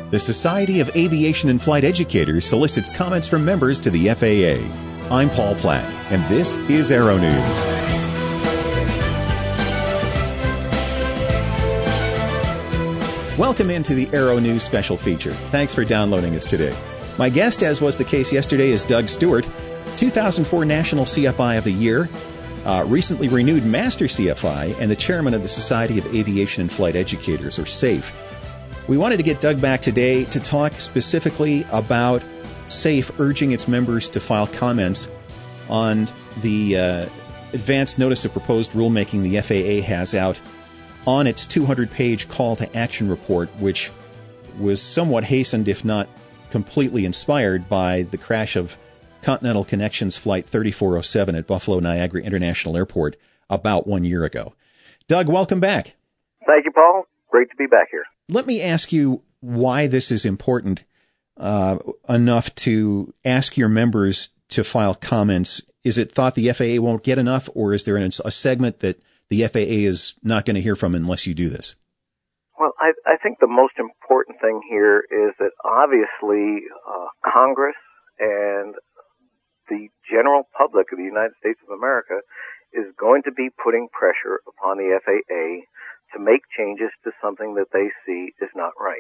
The Society of Aviation and Flight Educators solicits comments from members to the FAA. I'm Paul Platt, and this is Aero News. Welcome into the Aero News special feature. Thanks for downloading us today. My guest, as was the case yesterday, is Doug Stewart, 2004 National CFI of the Year, recently renewed Master CFI, and the chairman of the Society of Aviation and Flight Educators, or SAFE. We wanted to get Doug back today to talk specifically about SAFE urging its members to file comments on the advanced notice of proposed rulemaking the FAA has out on its 200-page call to action report, which was somewhat hastened, if not completely inspired, by the crash of Continental Connections Flight 3407 at Buffalo Niagara International Airport about 1 year ago. Doug, welcome back. Thank you, Paul. Great to be back here. Let me ask you why this is important enough to ask your members to file comments. Is it thought the FAA won't get enough, or is there a segment that the FAA is not going to hear from unless you do this? Well, I think the most important thing here is that obviously Congress and the general public of the United States of America is going to be putting pressure upon the FAA to make changes to something that they see is not right.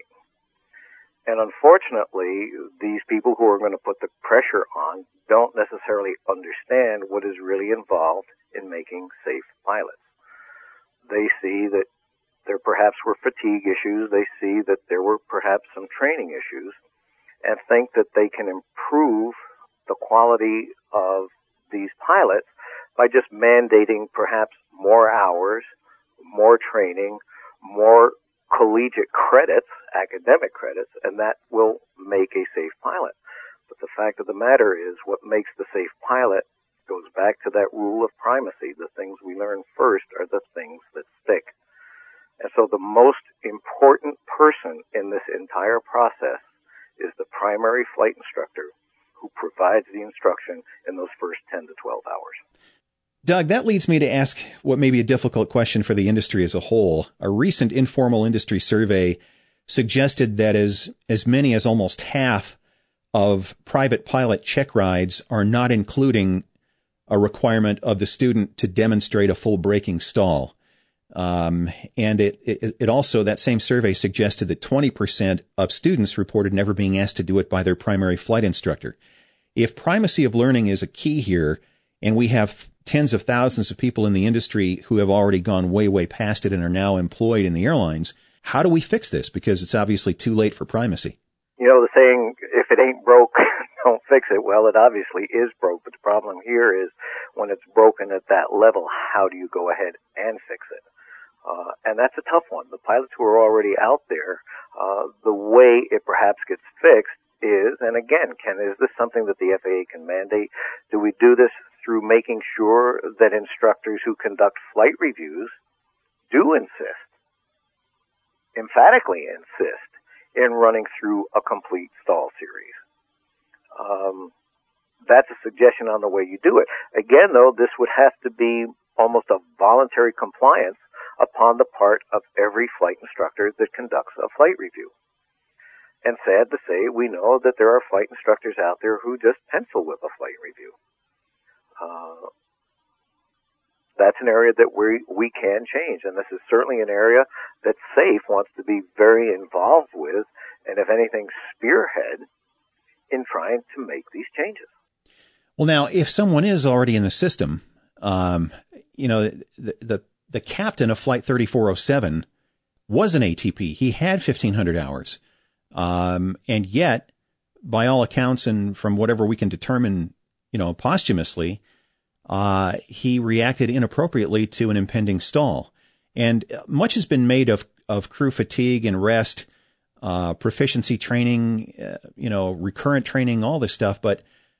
And unfortunately, these people who are going to put the pressure on don't necessarily understand what is really involved in making safe pilots. They see that there perhaps were fatigue issues, they see that there were perhaps some training issues, and think that they can improve the quality of these pilots by just mandating perhaps more hours, more training, more collegiate credits, academic credits, and that will make a safe pilot. But the fact of the matter is, what makes the safe pilot goes back to that rule of primacy. The things we learn first are the things that stick. And so the most important person in this entire process is the primary flight instructor who provides the instruction in those first 10 to 12 hours. Doug, that leads me to ask what may be a difficult question for the industry as a whole. A recent informal industry survey suggested that as many as almost half of private pilot check rides are not including a requirement of the student to demonstrate a full braking stall. And it also, that same survey suggested that 20% of students reported never being asked to do it by their primary flight instructor. If primacy of learning is a key here, and we have tens of thousands of people in the industry who have already gone way, way past it and are now employed in the airlines, how do we fix this? Because it's obviously too late for primacy. You know, the saying, if it ain't broke, don't fix it. Well, it obviously is broke, but the problem here is when it's broken at that level, how do you go ahead and fix it? And that's a tough one. The pilots who are already out there, the way it perhaps gets fixed is, and again, is this something that the FAA can mandate? Do we do this through making sure that instructors who conduct flight reviews do emphatically insist, in running through a complete stall series? That's a suggestion on the way you do it. Again, though, this would have to be almost a voluntary compliance upon the part of every flight instructor that conducts a flight review. And sad to say, we know that there are flight instructors out there who just pencil whip a flight review. That's an area that we can change, and this is certainly an area that SAFE wants to be very involved with, and if anything, spearhead in trying to make these changes. Well, now, if someone is already in the system, the captain of Flight 3407 was an ATP. He had 1,500 hours. And yet, by all accounts and from whatever we can determine, posthumously, he reacted inappropriately to an impending stall. And much has been made of crew fatigue and rest, proficiency training, recurrent training, all this stuff. But,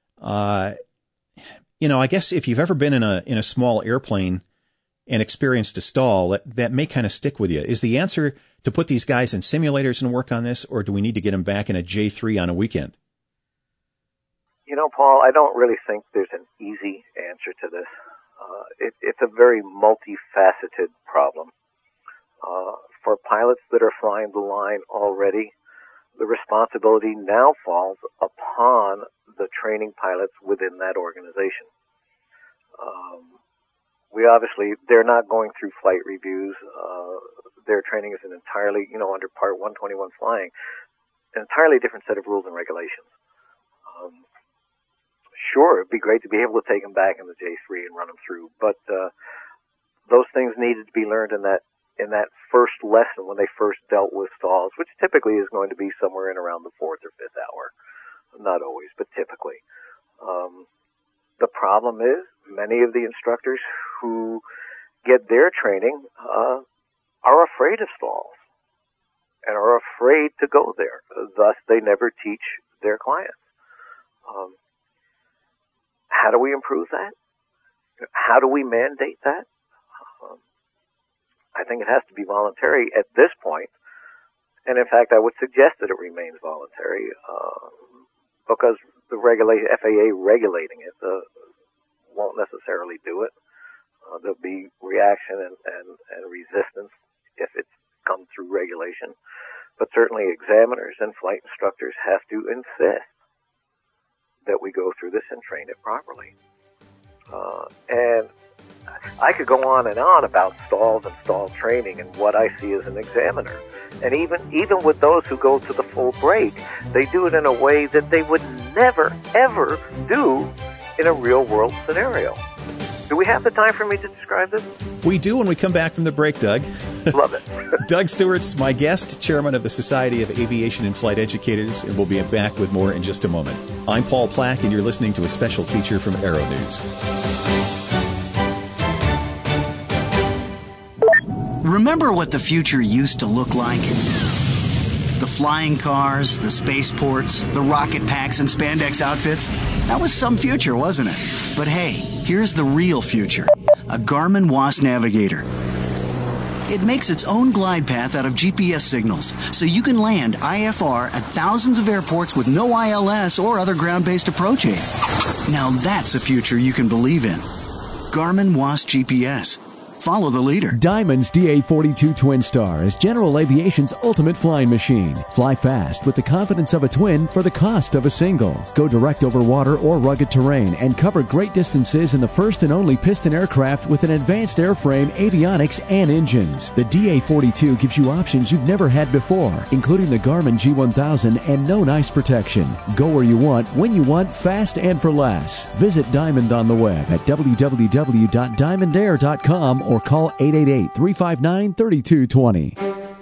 I guess if you've ever been in a small airplane and experienced a stall, that may kind of stick with you. Is the answer to put these guys in simulators and work on this, or do we need to get them back in a J3 on a weekend? Paul, I don't really think there's an easy answer to this. It's a very multifaceted problem. For pilots that are flying the line already, the responsibility now falls upon the training pilots within that organization. They're not going through flight reviews. Their training is an entirely, under Part 121 flying, an entirely different set of rules and regulations. Sure, it'd be great to be able to take them back in the J3 and run them through, but those things needed to be learned in that first lesson when they first dealt with stalls, which typically is going to be somewhere in around the 4th or 5th hour. Not always, but typically. The problem is many of the instructors who get their training are afraid of stalls and are afraid to go there. Thus, they never teach their clients. How do we improve that? How do we mandate that? I think it has to be voluntary at this point. And in fact, I would suggest that it remains voluntary, because the FAA regulating it won't necessarily do it. There'll be reaction and resistance if it's come through regulation. But certainly examiners and flight instructors have to insist that we go through this and train it properly. And I could go on and on about stalls and stall training and what I see as an examiner. And even with those who go to the full break, they do it in a way that they would never, ever do in a real-world scenario. Do we have the time for me to describe this? We do when we come back from the break, Doug. Love it. Doug Stewart's my guest, chairman of the Society of Aviation and Flight Educators, and we'll be back with more in just a moment. I'm Paul Plack, and you're listening to a special feature from Aero News. Remember what the future used to look like? The flying cars, the spaceports, the rocket packs and spandex outfits? That was some future, wasn't it? But hey, here's the real future. A Garmin WAAS Navigator. It makes its own glide path out of GPS signals, so you can land IFR at thousands of airports with no ILS or other ground-based approach aids. Now that's a future you can believe in. Garmin WAAS GPS. Follow the leader. Diamond's DA-42 Twin Star is General Aviation's ultimate flying machine. Fly fast with the confidence of a twin for the cost of a single. Go direct over water or rugged terrain and cover great distances in the first and only piston aircraft with an advanced airframe, avionics, and engines. The DA-42 gives you options you've never had before, including the Garmin G1000 and no ice protection. Go where you want, when you want, fast and for less. Visit Diamond on the web at www.diamondair.com or call 888-359-3220.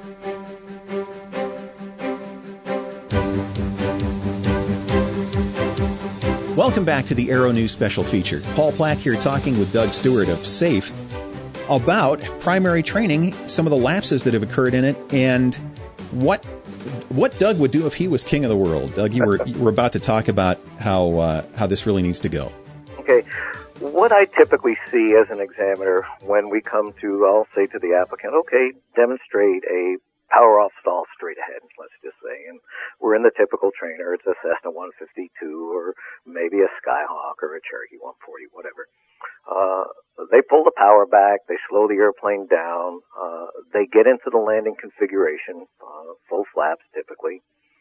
Welcome back to the Aero News special feature. Paul Plack here talking with Doug Stewart of SAFE about primary training, some of the lapses that have occurred in it, and what Doug would do if he was king of the world. Doug, you were about to talk about how this really needs to go. Okay. What I typically see as an examiner when we come to, I'll say to the applicant, okay, demonstrate a power-off stall straight ahead, let's just say. And we're in the typical trainer. It's a Cessna 152 or maybe a Skyhawk or a Cherokee 140, whatever. They pull the power back. They slow the airplane down. They get into the landing configuration, full flaps typically.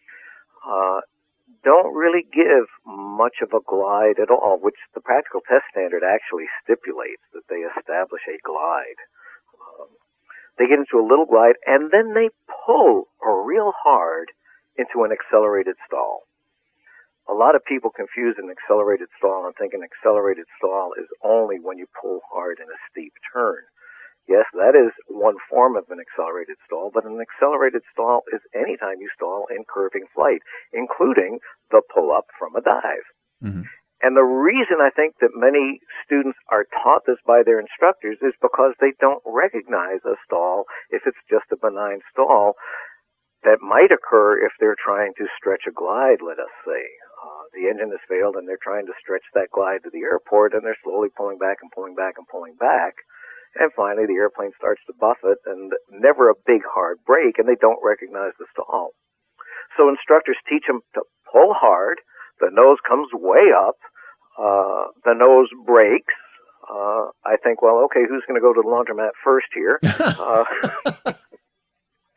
Don't really give much of a glide at all, which the practical test standard actually stipulates that they establish a glide. They get into a little glide, and then they pull real hard into an accelerated stall. A lot of people confuse an accelerated stall and think an accelerated stall is only when you pull hard in a steep turn. Yes, that is one form of an accelerated stall, but an accelerated stall is any time you stall in curving flight, including the pull-up from a dive. Mm-hmm. And the reason I think that many students are taught this by their instructors is because they don't recognize a stall if it's just a benign stall that might occur if they're trying to stretch a glide, let us say. The engine has failed and they're trying to stretch that glide to the airport, and they're slowly pulling back and pulling back and pulling back. And finally, the airplane starts to buffet, and never a big hard brake, and they don't recognize the stall. So instructors teach them to pull hard. The nose comes way up. The nose breaks. I think, well, okay, who's going to go to the laundromat first here?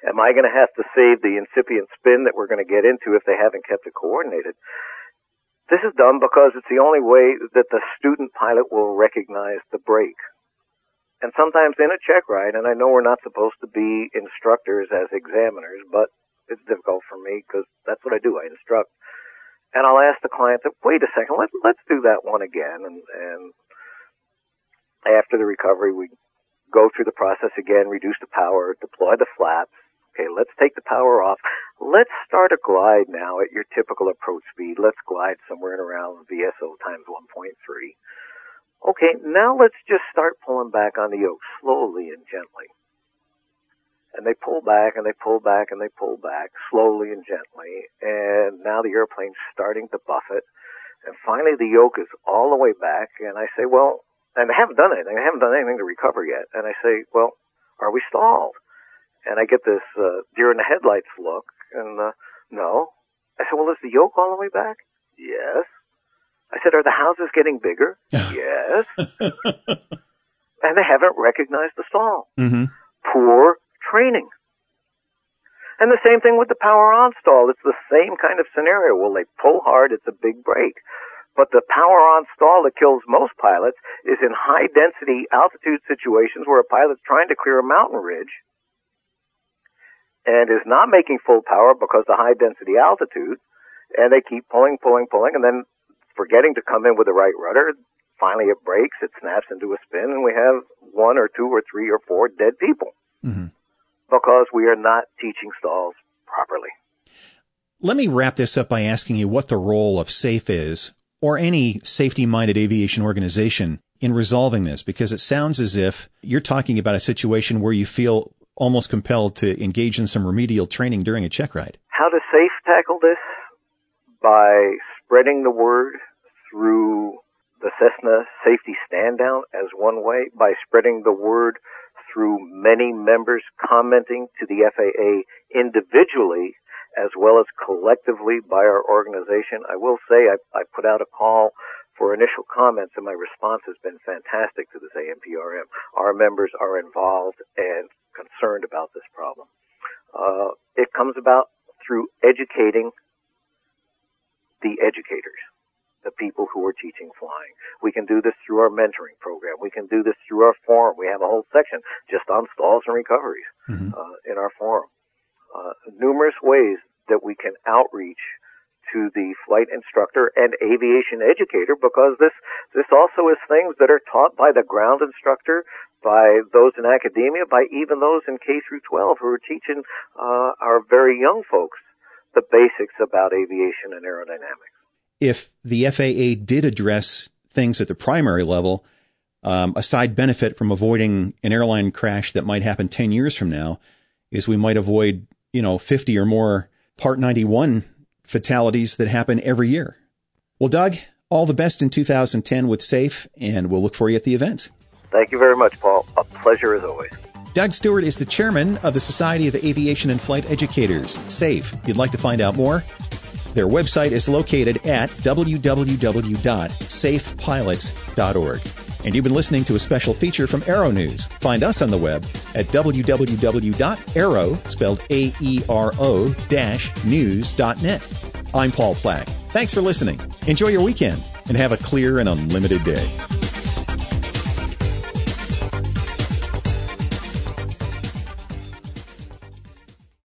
Am I going to have to save the incipient spin that we're going to get into if they haven't kept it coordinated? This is done because it's the only way that the student pilot will recognize the brake. And sometimes in a check ride, and I know we're not supposed to be instructors as examiners, but it's difficult for me because that's what I do. I instruct. And I'll ask the client, wait a second, let's do that one again. And after the recovery, we go through the process again, reduce the power, deploy the flaps. Okay, let's take the power off. Let's start a glide now at your typical approach speed. Let's glide somewhere in around VSO times 1.3. Okay, now let's just start pulling back on the yoke slowly and gently. And they pull back and they pull back and they pull back slowly and gently. And now the airplane's starting to buffet. And finally the yoke is all the way back. And I say, well, and they haven't done anything. They haven't done anything to recover yet. And I say, well, are we stalled? And I get this deer in the headlights look. And no. I said, well, is the yoke all the way back? Yes. I said, are the houses getting bigger? Yes. And they haven't recognized the stall. Mm-hmm. Poor training. And the same thing with the power on stall. It's the same kind of scenario. Well, they pull hard, it's a big brake. But the power on stall that kills most pilots is in high density altitude situations where a pilot's trying to clear a mountain ridge and is not making full power because of high density altitude, and they keep pulling, and then forgetting to come in with the right rudder. Finally it breaks, it snaps into a spin, and we have 1 or 2 or 3 or 4 dead people. Mm-hmm. Because we are not teaching stalls properly. Let me wrap this up by asking you what the role of SAFE is, or any safety-minded aviation organization, in resolving this, because it sounds as if you're talking about a situation where you feel almost compelled to engage in some remedial training during a check ride. How does SAFE tackle this? By spreading the word through the Cessna safety stand-down as one way, by spreading the word through many members commenting to the FAA individually as well as collectively by our organization. I will say I put out a call for initial comments, and my response has been fantastic to this AMPRM. Our members are involved and concerned about this problem. It comes about through educating the educators, the people who are teaching flying. We can do this through our mentoring program. We can do this through our forum. We have a whole section just on stalls and recoveries in our forum. Numerous ways that we can outreach to the flight instructor and aviation educator, because this also is things that are taught by the ground instructor, by those in academia, by even those in K through 12 who are teaching our very young folks the basics about aviation and aerodynamics. If the FAA did address things at the primary level, a side benefit from avoiding an airline crash that might happen 10 years from now is we might avoid, 50 or more Part 91 fatalities that happen every year. Well, Doug, all the best in 2010 with SAFE, and we'll look for you at the events. Thank you very much, Paul. A pleasure as always. Doug Stewart is the chairman of the Society of Aviation and Flight Educators, SAFE. If you'd like to find out more, their website is located at www.safepilots.org. And you've been listening to a special feature from Aero News. Find us on the web at www.aero, spelled AERO-news.net. I'm Paul Plack. Thanks for listening. Enjoy your weekend and have a clear and unlimited day.